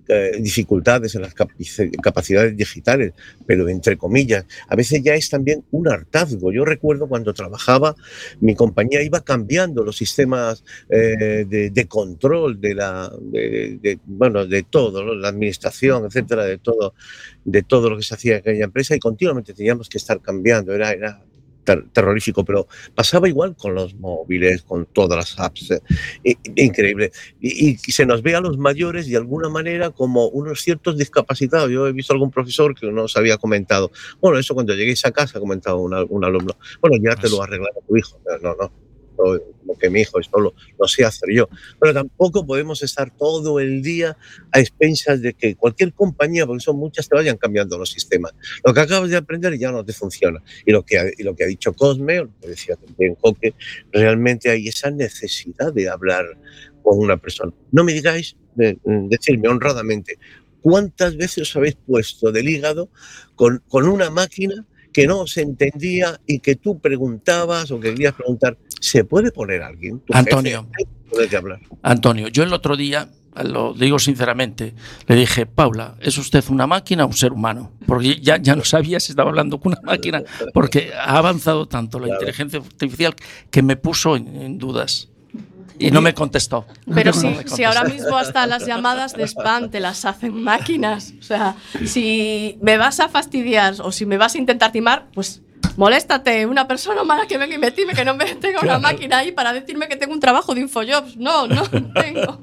eh, dificultades en las capaci- capacidades digitales, pero entre comillas, a veces ya es también un hartazgo. Yo recuerdo cuando trabajaba, mi compañía iba cambiando los sistemas eh, de, de control de la, de, de, bueno, de todo, ¿no? La administración, etcétera, de todo, de todo lo que se hacía en aquella empresa, y continuamente teníamos que estar cambiando. Era, era ter- terrorífico, pero pasaba igual con los móviles, con todas las apps. Eh, increíble. Y, y se nos ve a los mayores de alguna manera como unos ciertos discapacitados. Yo he visto algún profesor que nos había comentado, bueno, eso cuando lleguéis a casa, ha comentado un, un alumno, bueno, ya te lo ha arreglado tu hijo. No, no. Como que mi hijo, esto lo, lo sé hacer yo. Pero tampoco podemos estar todo el día a expensas de que cualquier compañía, porque son muchas, te vayan cambiando los sistemas. Lo que acabas de aprender ya no te funciona. Y lo que ha, y lo que ha dicho Cosme, o lo que decía también Coque, realmente hay esa necesidad de hablar con una persona. No me digáis, de, decirme honradamente, ¿cuántas veces os habéis puesto del hígado con, con una máquina que no se entendía y que tú preguntabas o que querías preguntar, ¿se puede poner alguien? ¿Tu Antonio, jefe? ¿Puede que hablar? Antonio, yo el otro día, lo digo sinceramente, le dije, Paula, ¿es usted una máquina o un ser humano? Porque ya, ya no sabía si estaba hablando con una máquina, porque ha avanzado tanto la claro. inteligencia artificial que me puso en, en dudas. Y no me contestó. Pero no si, me si ahora mismo hasta las llamadas de spam te las hacen máquinas. O sea, si me vas a fastidiar o si me vas a intentar timar, pues moléstate, una persona humana que venga y me time, que no me tenga una máquina ahí para decirme que tengo un trabajo de Infojobs. No, no tengo.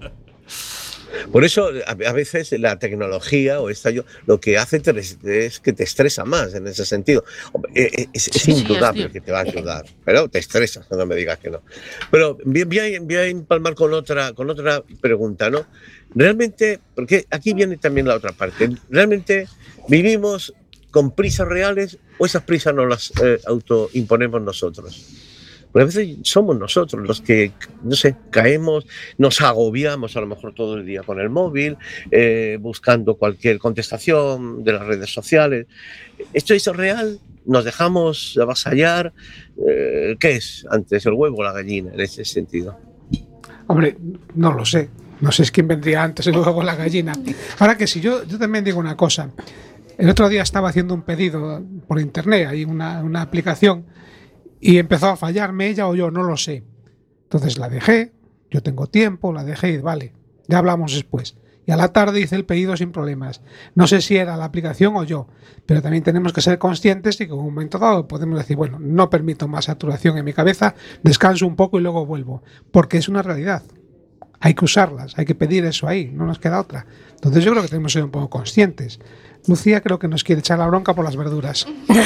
Por eso, a veces la tecnología o esta yo, lo que hace te, es que te estresa más en ese sentido. Es, es, es sí, indudable sí, que te va a ayudar, pero te estresas, no me digas que no. Pero voy a, voy a empalmar con otra, con otra pregunta, ¿no? Realmente, porque aquí viene también la otra parte, ¿realmente vivimos con prisas reales o esas prisas nos las eh, autoimponemos nosotros? Porque a veces somos nosotros los que, no sé, caemos, nos agobiamos a lo mejor todo el día con el móvil, eh, buscando cualquier contestación de las redes sociales. ¿Esto es real? ¿Nos dejamos avasallar? Eh, ¿Qué es antes, el huevo o la gallina en ese sentido? Hombre, no lo sé. No sé quién vendría antes, el huevo o la gallina. Ahora que sí, yo, yo también digo una cosa. El otro día estaba haciendo un pedido por internet, hay una, una aplicación, y empezó a fallarme ella o yo, no lo sé. Entonces la dejé, yo tengo tiempo, la dejé y vale, ya hablamos después. Y a la tarde hice el pedido sin problemas. No sé si era la aplicación o yo, pero también tenemos que ser conscientes y que en un momento dado podemos decir, bueno, no permito más saturación en mi cabeza, descanso un poco y luego vuelvo, porque es una realidad. Hay que usarlas, hay que pedir eso ahí, no nos queda otra. Entonces yo creo que tenemos que ser un poco conscientes. Lucía creo que nos quiere echar la bronca por las verduras.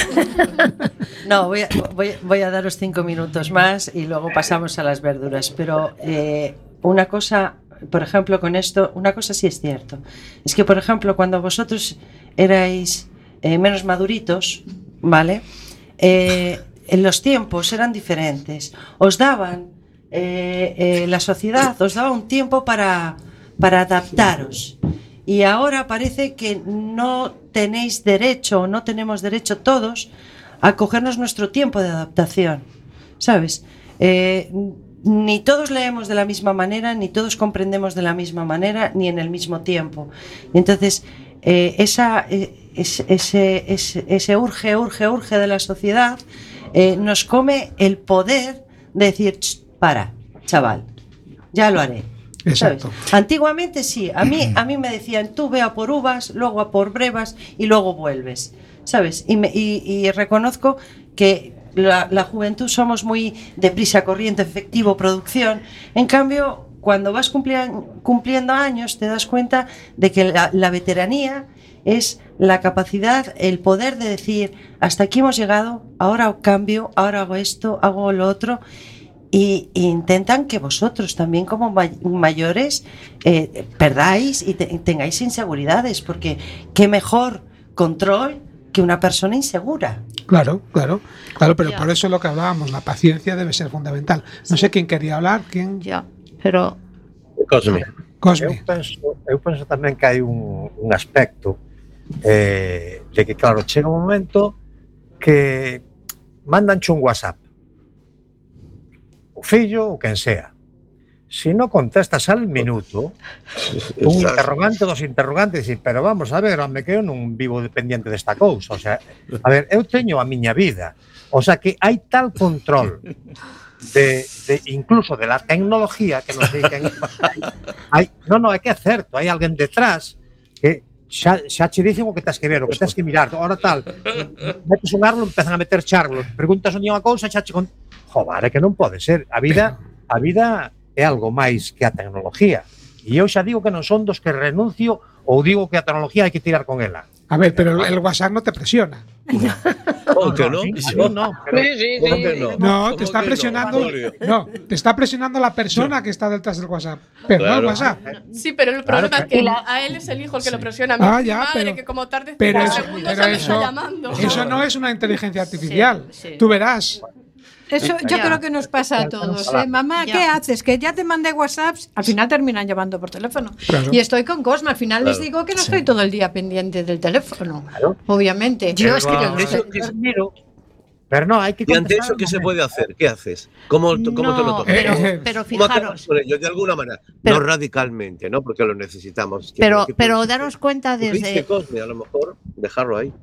No, voy a, voy, voy a daros cinco minutos más y luego pasamos a las verduras. Pero eh, una cosa, por ejemplo, con esto, una cosa sí es cierto. Es que, por ejemplo, cuando vosotros erais eh, menos maduritos, ¿vale? Eh, en los tiempos eran diferentes. Os daban, eh, eh, la sociedad os daba un tiempo para, para adaptaros. Y ahora parece que no tenéis derecho, no tenemos derecho todos a cogernos nuestro tiempo de adaptación, ¿sabes? Eh, ni todos leemos de la misma manera, ni todos comprendemos de la misma manera, ni en el mismo tiempo. Entonces, eh, esa, eh, ese, ese, ese, ese urge, urge, urge de la sociedad eh, nos come el poder de decir, para, chaval, ya lo haré. Exacto. ¿Sabes? Antiguamente sí, a mí, a mí me decían, tú ve a por uvas, luego a por brevas y luego vuelves, ¿sabes? Y, me, y, y reconozco que la, la juventud somos muy deprisa, corriente, efectivo, producción. En cambio, cuando vas cumpliendo, cumpliendo años, te das cuenta de que la, la veteranía es la capacidad, el poder de decir, hasta aquí hemos llegado, ahora cambio, ahora hago esto, hago lo otro. Y, y intentan que vosotros también como may- mayores eh, perdáis y te, tengáis inseguridades, porque qué mejor control que una persona insegura. Claro, claro, claro, pero ya. Por eso es lo que hablábamos, la paciencia debe ser fundamental. No sé quién quería hablar, quién. Ya, pero Cosme. Cosme. Eu penso, eu penso tamén que hai un, un aspecto eh, de que claro, chega un momento que mandanche un WhatsApp, o fillo ou quen sea, si no contestas al minuto, un interrogante, dos interrogantes, dicir, pero vamos a ver, me quedo nun vivo dependiente desta cousa, o sea, a ver, eu teño a miña vida, o sea que hai tal control de, de incluso de la tecnología que non sei quen hai, non, non, é que é certo, hai alguén detrás que xa, xa che dicen o que tens que ver, o que tens que mirar, ahora tal, metes un arlo, empezan a meter charlos, preguntas onde unha cousa, xa che con... Joder, é que non pode ser, a vida, a vida é algo máis que a tecnología, e eu xa digo que non son dos que renuncio ou digo que a tecnología hai que tirar con ela. A ver, pero el WhatsApp no te presiona. ¿Cómo que no? No, no, pero, sí, sí, ¿cómo que no? No, te está presionando. No, te está presionando la persona que está detrás del WhatsApp. Pero no el WhatsApp. Sí, pero el problema Claro, es que a él es el hijo el que lo presiona. A mí Ah, es mi ya, madre pero- que como tarde Pero cinco eso, segundos pero ya me está eso, llamando. eso no es una inteligencia artificial. Sí, sí. Tú verás. Eso yo Ya. creo que nos pasa a todos. ¿eh? Mamá, ¿qué haces? Que ya te mandé WhatsApps. Al final terminan llamando por teléfono. Claro. Y estoy con Cosma. Al final les Claro. digo que no estoy todo el día pendiente del teléfono. Obviamente. Yo es que yo no sé. Pero no, hay que Y ante contestar eso, al ¿qué se momento. puede hacer? ¿Qué haces? ¿Cómo, t- cómo te lo No, tomas? pero, Eh, pero ¿Cómo acabas fijaros, con ello? De alguna manera. Pero- no radicalmente, ¿no? Porque lo necesitamos. pero, ¿Qué pero puedes daros hacer? cuenta ¿Tú crees que desde, Cosme, a lo mejor, dejarlo ahí.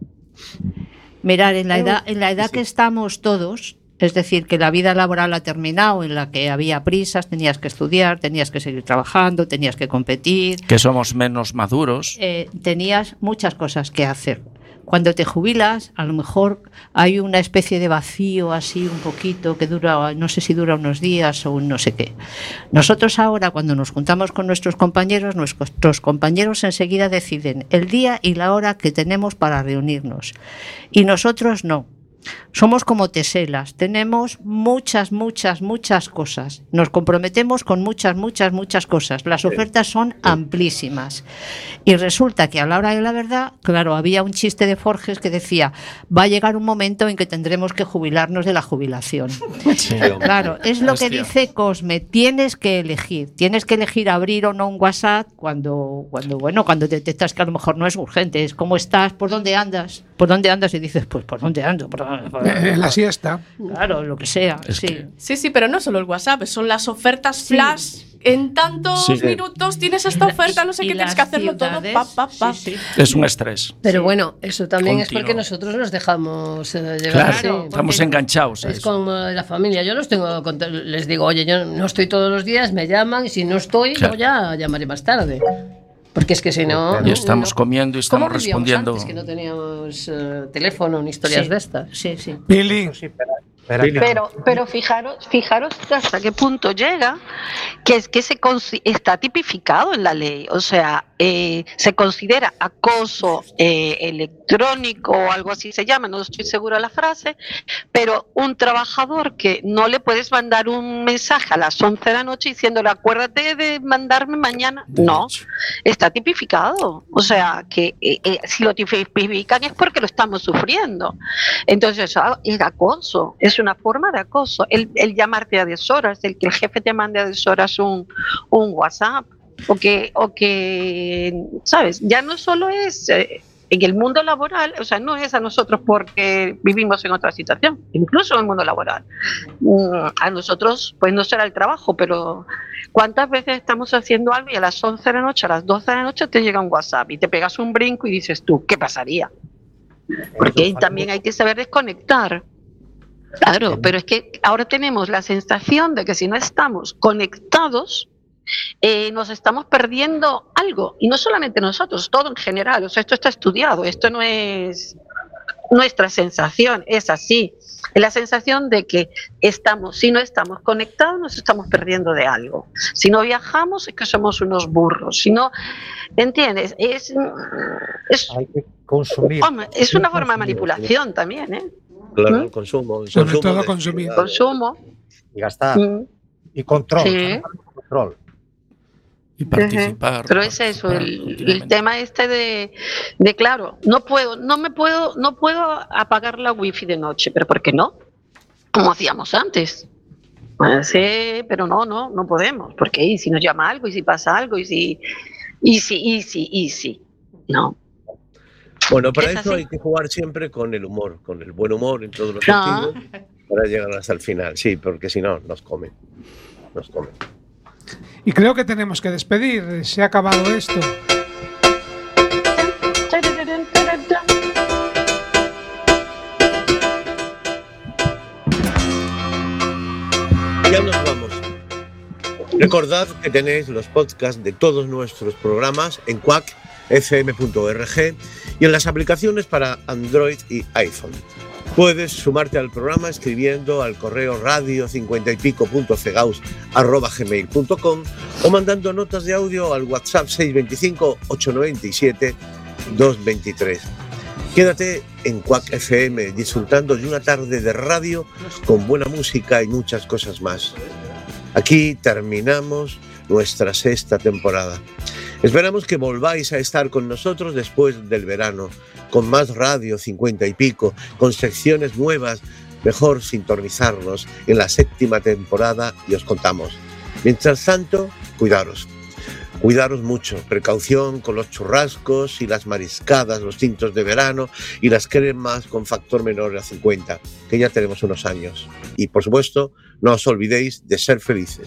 mirar, en la edad, en la edad que estamos todos, es decir, que la vida laboral ha terminado, en la que había prisas, tenías que estudiar, tenías que seguir trabajando, tenías que competir, Que somos menos maduros. eh, tenías muchas cosas que hacer. Cuando te jubilas, a lo mejor hay una especie de vacío así un poquito que dura, no sé si dura unos días o un no sé qué. Nosotros ahora, cuando nos juntamos con nuestros compañeros, nuestros compañeros enseguida deciden el día y la hora que tenemos para reunirnos. Y nosotros no. Somos como teselas, tenemos muchas, muchas, muchas cosas. Nos comprometemos con muchas, muchas, muchas cosas. Las ofertas son amplísimas. Y resulta que a la hora de la verdad, claro, había un chiste de Forges que decía, va a llegar un momento en que tendremos que jubilarnos de la jubilación. Sí, Claro, es lo que Hostia. dice Cosme, tienes que elegir, tienes que elegir abrir o no un WhatsApp cuando, cuando bueno, cuando detectas que a lo mejor no es urgente, es cómo estás, por dónde andas, por dónde andas y dices, pues por dónde ando, por dónde- por- En la siesta. claro, lo que sea, Es sí. que- Sí, sí, pero no solo el WhatsApp, son las ofertas flash. En tantos Sí. minutos tienes esta oferta, no sé Y qué, tienes las que hacerlo todo. ciudades, Pa, pa, pa. sí, sí. Es un estrés. Pero bueno, eso también es Continuo. porque nosotros nos dejamos eh, llevar Claro, así. estamos enganchados a Es eso. como la familia. Yo los tengo, cont- les digo, oye, yo no estoy todos los días, me llaman y si no estoy, Claro. yo ya llamaré más tarde. Porque es que si no. Y estamos no- comiendo y ¿Cómo estamos vivíamos respondiendo. antes, que no teníamos eh, teléfono ni historias Sí. de estas. Sí, sí. Billy, Sí, pero, pero que- Pero, pero fijaros, fijaros hasta qué punto llega, que es que se consi- está tipificado en la ley, o sea, eh, se considera acoso eh, electrónico o algo así se llama, no estoy segura la frase, pero un trabajador que no le puedes mandar un mensaje a las once de la noche diciéndole acuérdate de mandarme mañana, no, está tipificado, o sea, que eh, eh, si lo tipifican es porque lo estamos sufriendo. Entonces, eso es acoso, es una forma de acoso. El, el llamarte a deshoras, el que el jefe te mande a deshoras un, un WhatsApp, o que, o que, ¿sabes? Ya no solo es eh, en el mundo laboral, o sea, no es a nosotros porque vivimos en otra situación, incluso en el mundo laboral. Mm, A nosotros, pues no será el trabajo, pero ¿cuántas veces estamos haciendo algo y a las once de la noche, a las doce de la noche te llega un WhatsApp y te pegas un brinco y dices tú, ¿qué pasaría? Porque ahí también hay que saber desconectar. Claro, pero es que ahora tenemos la sensación de que si no estamos conectados, eh, nos estamos perdiendo algo. Y no solamente nosotros, todo en general. O sea, esto está estudiado, esto no es nuestra sensación, es así. Es la sensación de que estamos, si no estamos conectados, nos estamos perdiendo de algo. Si no viajamos, es que somos unos burros. Si no, ¿entiendes? Es, es, hay que consumir. hombre, es una forma de Consumir, manipulación también, ¿eh? Claro, ¿Mm? el consumo. El Sobre consumo todo de- consumir. Consumo. Y gastar. Mm. Y control. Sí. Control. Y participar. Pero es eso, participar el, el continuamente. tema este de, de claro, no puedo, no me puedo, no puedo apagar la wifi de noche, pero ¿por qué no? Como hacíamos antes. Pues sí, pero no, no, no podemos, porque y si nos llama algo, y si pasa algo, y si, y si, y si, y si, no. Bueno, para Es eso así. hay que jugar siempre con el humor, con el buen humor en todos los No. sentidos, para llegar hasta el final. Sí, porque si no, nos comen. Nos comen. Y creo que tenemos que despedir. Se ha acabado esto. Ya nos vamos. Recordad que tenéis los podcasts de todos nuestros programas en quack f m punto org y en las aplicaciones para Android y iPhone. Puedes sumarte al programa escribiendo al correo radio cincuenta y pico punto fegaus arroba gmail punto com o mandando notas de audio al WhatsApp seis dos cinco, ocho nueve siete, dos dos tres. Quédate en Quack F M disfrutando de una tarde de radio con buena música y muchas cosas más. Aquí terminamos nuestra sexta temporada. Esperamos que volváis a estar con nosotros después del verano, con más radio cincuenta y pico, con secciones nuevas. Mejor sintonizarnos en la séptima temporada y os contamos. Mientras tanto, cuidaros. Cuidaros mucho, precaución con los churrascos y las mariscadas, los tintos de verano y las cremas con factor menor a cincuenta, que ya tenemos unos años. Y por supuesto, no os olvidéis de ser felices.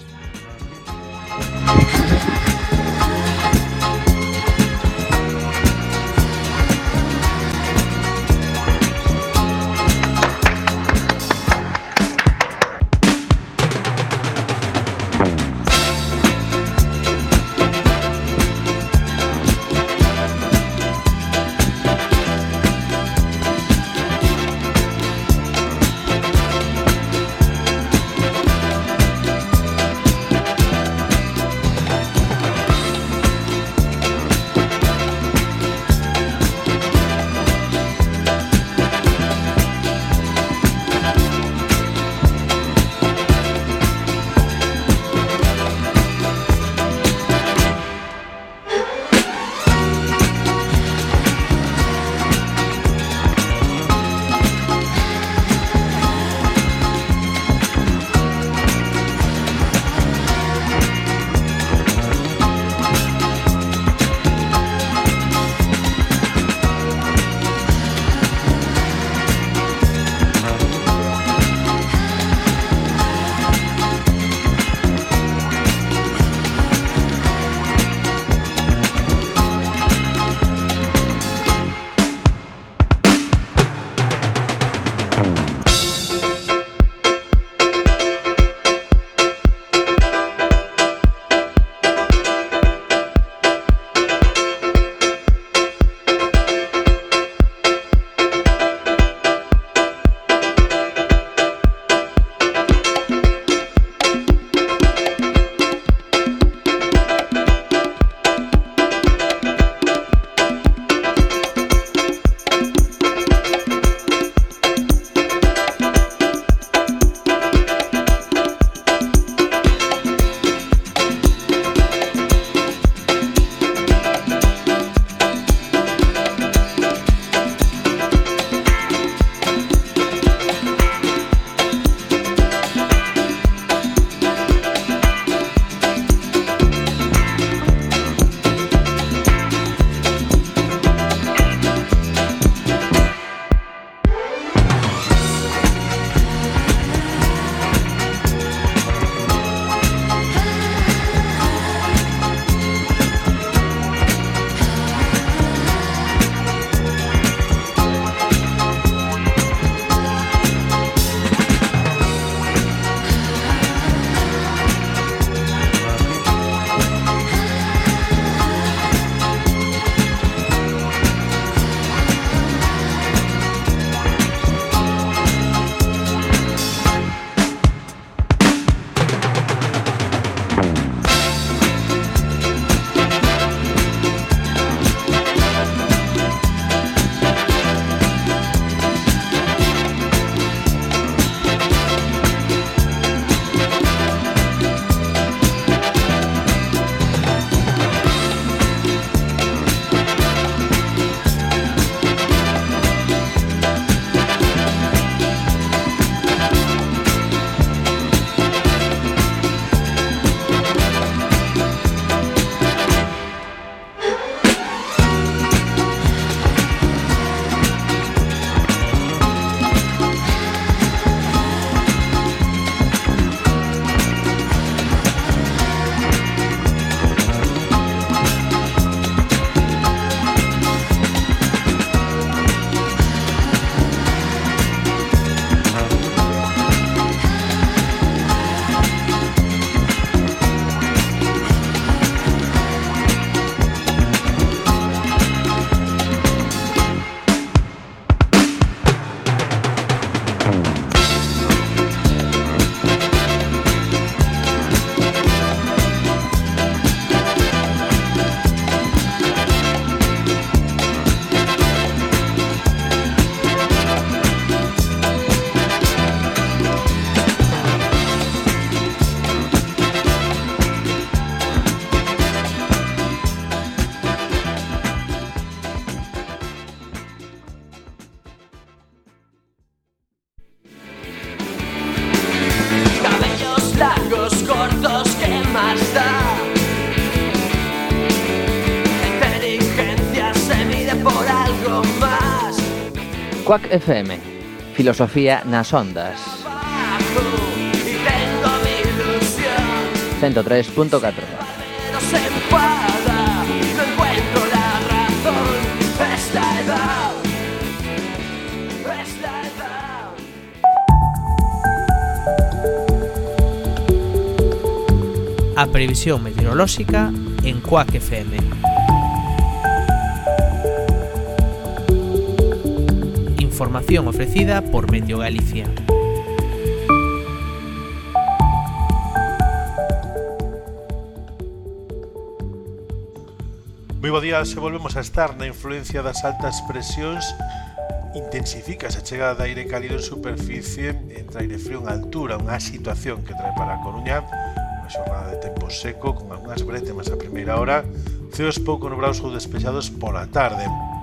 algo más. Quack F M, filosofía nas ondas. Y tengo mi ilusión. ciento tres punto catro. No se enfada, no encuentro la razón. Esta edad, esta edad. A previsión meteorolóxica en Quack F M. Información ofrecida por Meteo Galicia. Moi bo día, se volvemos a estar na influencia das altas presións. Intensifica a chegada de aire cálido en superficie entre aire frío en altura, unha situación que trae para a Coruña unha xornada de tempo seco con algunhas brétemas a primeira hora, ceos pouco nubrados ou despejados pola tarde.